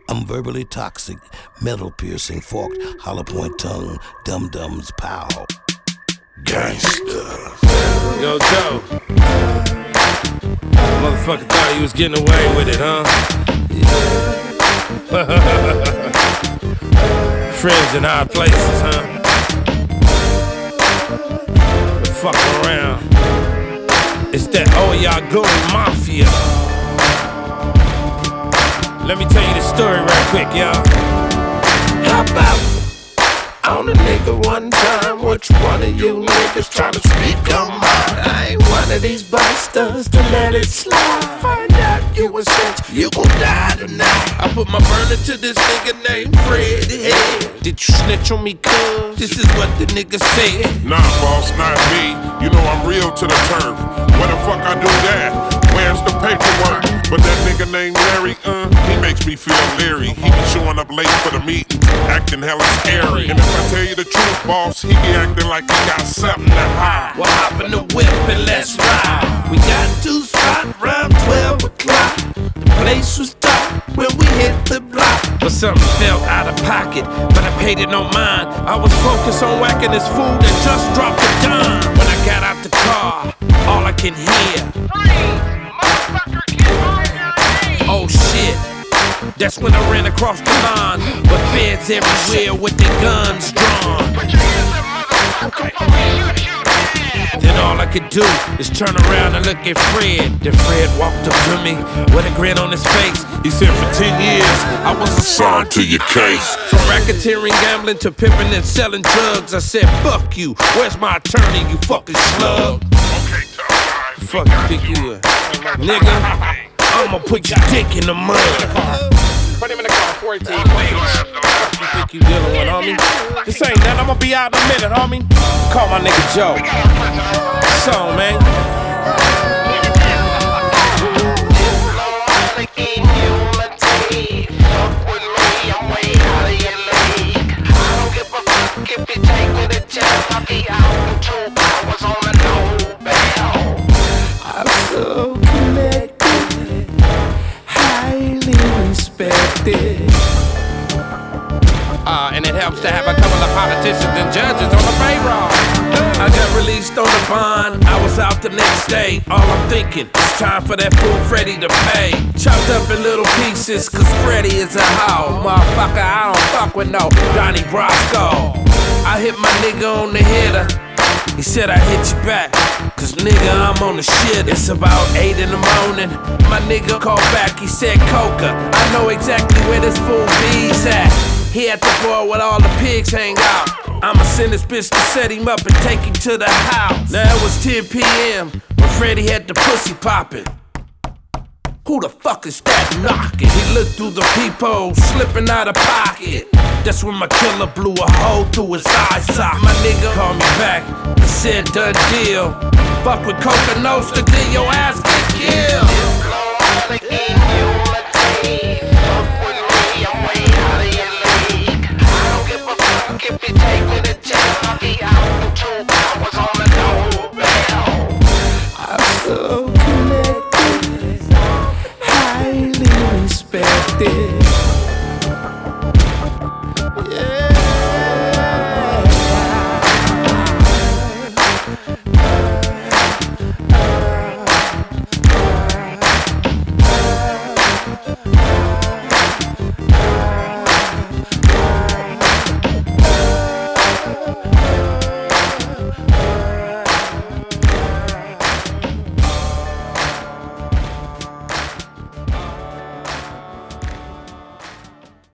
I'm verbally toxic, metal piercing, forked, hollow point tongue, dum-dums, pow. Gangsta. Yo, Joe. Motherfucker thought he was getting away with it, huh? Friends in high places, huh? But fucking around. It's that Oyagoon Mafia. Let me tell you the story right quick, y'all. How about on a nigga one time? Which one of you niggas tryna speak on mine? I ain't one of these busters to let it slide. Find out you a snitch, you gon' die tonight. I put my burner to this nigga named Fred. Hey, did you snitch on me, cuz? This is what the nigga said. Nah, boss, not me. You know I'm real to the turf. Where the fuck I do that? Where's the paperwork? But that nigga named Larry, he makes me feel leery. He be showing up late for the meeting, acting hella scary. And if I tell you the truth, boss, he be acting like he got something to hide. Well, hop in the whip and let's ride. We got to spot around 12 o'clock. The place was dark when we hit the block. But something felt out of pocket, but I paid it no mind. I was focused on whacking this fool that just dropped a dime. When I got out the car, all I can hear, oh shit. That's when I ran across the line, but feds everywhere with their guns drawn. Then all I could do is turn around and look at Fred. Then Fred walked up to me with a grin on his face. He said, for 10 years, I was assigned to your case. From racketeering, gambling, to pimping and selling drugs. I said, fuck you, where's my attorney, you fucking slug? Fuck you think you a nigga? I'ma put your dick in the mud. Put him in the car, 14. What you think you dealing with, homie? This ain't nothing, I'ma be out in a minute, homie. Call my nigga Joe. So, man. If you take me to jail, I'll be out in 2 hours on a no bail. I'm so connected, highly respected. And it helps to have a couple of politicians and judges on the payroll. I got released on the bond, I was out the next day. All I'm thinking, it's time for that fool Freddy to pay. Chopped up in little pieces, cause Freddy is a hoe. Motherfucker, I don't fuck with no Donnie Brasco. I hit my nigga on the hitter. He said I hit you back, cause nigga I'm on the shit. It's about 8 in the morning. My nigga called back, he said Coca, I know exactly where this fool B's at. He at the bar where all the pigs hang out. I'ma send this bitch to set him up and take him to the house. Now it was 10 p.m. when Freddy had the pussy poppin'. Who the fuck is that knocking? He looked through the peephole, slipping out of pocket. That's when my killer blew a hole through his eye socket. My nigga called me back and said, done deal. Fuck with Coca Nostra, then your ass get killed. If you take me to jail, I'll be out in 2 hours on a no bail. I'm so connected, highly respected.